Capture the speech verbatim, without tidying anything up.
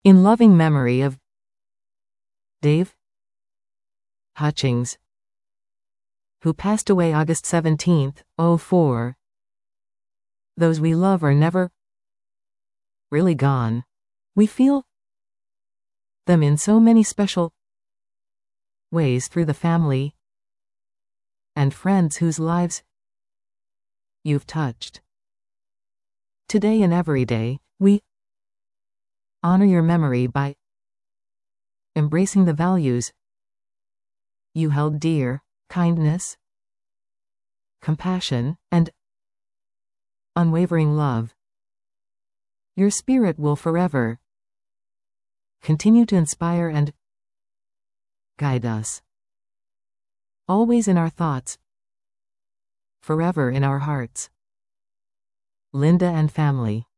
In loving memory of Dave Hutchings, who passed away August seventeenth, oh four. Those we love are never really gone. We feel them in so many special ways through the family and friends whose lives you've touched. Today and every day, we honor your memory by embracing the values you held dear: kindness, compassion, and unwavering love. Your spirit will forever continue to inspire and guide us. Always in our thoughts, forever in our hearts. Linda and family.